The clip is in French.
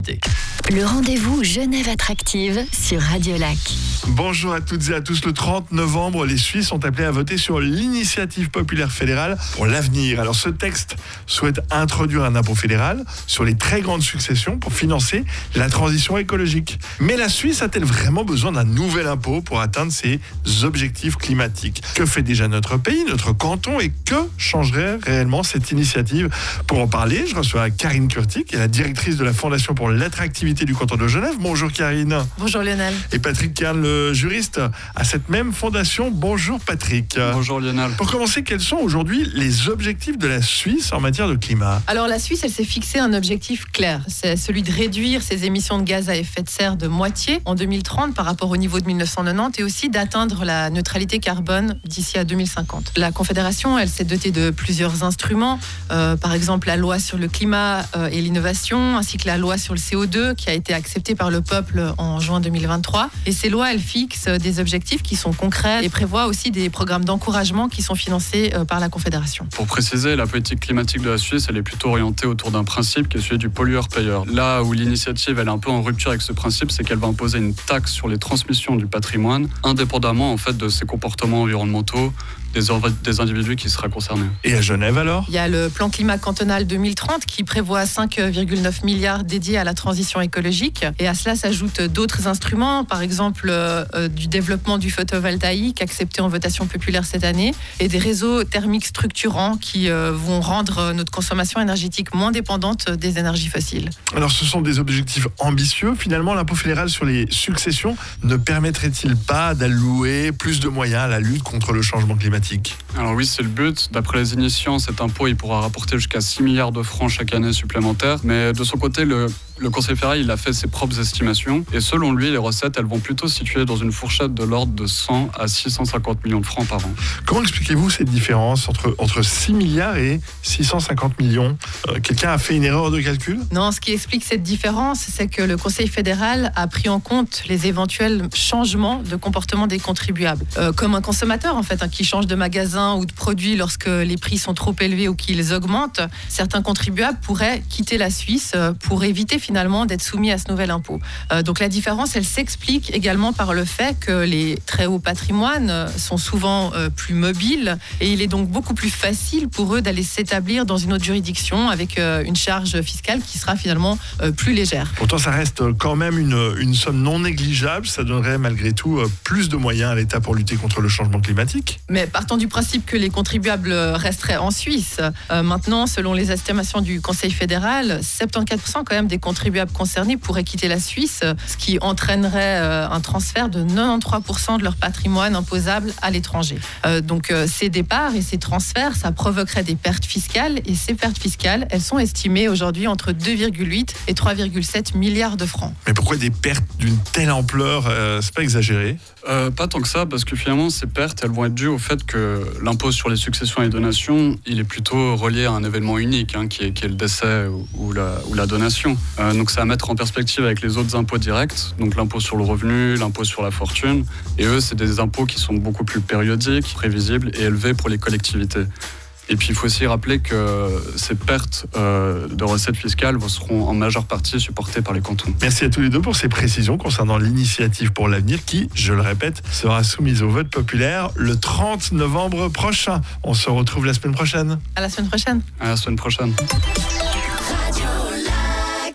Le rendez-vous Genève Attractive sur Radio Lac. Bonjour à toutes et à tous. Le 30 novembre, les Suisses sont appelés à voter sur l'initiative populaire fédérale pour l'avenir. Alors ce texte souhaite introduire un impôt fédéral sur les très grandes successions pour financer la transition écologique. Mais la Suisse a-t-elle vraiment besoin d'un nouvel impôt pour atteindre ses objectifs climatiques ? Que fait déjà notre pays, notre canton, et que changerait réellement cette initiative ? Pour en parler, je reçois Karine Curti, qui est la directrice de la Fondation pour l'attractivité du canton de Genève. Bonjour Karine. Bonjour Lionel. Et Patrick Kern, le juriste à cette même fondation. Bonjour Patrick. Bonjour Lionel. Pour commencer, quels sont aujourd'hui les objectifs de la Suisse en matière de climat ? Alors la Suisse, elle s'est fixé un objectif clair. C'est celui de réduire ses émissions de gaz à effet de serre de moitié en 2030 par rapport au niveau de 1990 et aussi d'atteindre la neutralité carbone d'ici à 2050. La Confédération, elle s'est dotée de plusieurs instruments, par exemple la loi sur le climat et l'innovation, ainsi que la loi sur le CO2 qui a été acceptée par le peuple en juin 2023. Et ces lois, elles fixent des objectifs qui sont concrets et prévoient aussi des programmes d'encouragement qui sont financés par la Confédération. Pour préciser, la politique climatique de la Suisse, elle est plutôt orientée autour d'un principe qui est celui du pollueur-payeur. Là où l'initiative, elle est un peu en rupture avec ce principe, c'est qu'elle va imposer une taxe sur les transmissions du patrimoine, indépendamment en fait de ses comportements environnementaux des individus qui seraient concernés. Et à Genève alors ? Il y a le plan climat cantonal 2030 qui prévoit 5,9 milliards dédiés à la transition écologique. Et à cela s'ajoutent d'autres instruments, par exemple du développement du photovoltaïque accepté en votation populaire cette année et des réseaux thermiques structurants qui vont rendre notre consommation énergétique moins dépendante des énergies fossiles. Alors ce sont des objectifs ambitieux. Finalement, l'impôt fédéral sur les successions ne permettrait-il pas d'allouer plus de moyens à la lutte contre le changement climatique ? Alors oui, c'est le but. D'après les initiants, cet impôt il pourra rapporter jusqu'à 6 milliards de francs chaque année supplémentaires. Mais de son côté, le Conseil fédéral il a fait ses propres estimations. Et selon lui, les recettes elles vont plutôt se situer dans une fourchette de l'ordre de 100 à 650 millions de francs par an. Comment expliquez-vous cette différence entre 6 milliards et 650 millions ? Quelqu'un a fait une erreur de calcul ? Non, ce qui explique cette différence, c'est que le Conseil fédéral a pris en compte les éventuels changements de comportement des contribuables. Comme un consommateur, en fait, qui change de magasin ou de produit lorsque les prix sont trop élevés ou qu'ils augmentent, certains contribuables pourraient quitter la Suisse pour éviter finalement d'être soumis à ce nouvel impôt. Donc la différence, elle s'explique également par le fait que les très hauts patrimoines sont souvent plus mobiles et il est donc beaucoup plus facile pour eux d'aller s'établir dans une autre juridiction avec une charge fiscale qui sera finalement plus légère. Pourtant, ça reste quand même une somme non négligeable. Ça donnerait malgré tout plus de moyens à l'État pour lutter contre le changement climatique. Mais partant du principe que les contribuables resteraient en Suisse, maintenant, selon les estimations du Conseil fédéral, 74% quand même des contribuables concernés pourraient quitter la Suisse, ce qui entraînerait un transfert de 93% de leur patrimoine imposable à l'étranger. Donc ces départs et ces transferts, ça provoquerait des pertes fiscales et ces pertes fiscales, elles sont estimées aujourd'hui entre 2,8 et 3,7 milliards de francs. Mais pourquoi des pertes d'une telle ampleur ? C'est pas exagéré ? Pas tant que ça, parce que finalement, ces pertes, elles vont être dues au fait que l'impôt sur les successions et donations, il est plutôt relié à un événement unique, qui est le décès ou la donation. Donc ça à mettre en perspective avec les autres impôts directs, donc l'impôt sur le revenu, l'impôt sur la fortune. Et eux, c'est des impôts qui sont beaucoup plus périodiques, prévisibles et élevés pour les collectivités. Et puis il faut aussi rappeler que ces pertes de recettes fiscales seront en majeure partie supportées par les cantons. Merci à tous les deux pour ces précisions concernant l'initiative pour l'avenir qui, je le répète, sera soumise au vote populaire le 30 novembre prochain. On se retrouve la semaine prochaine. À la semaine prochaine. À la semaine prochaine.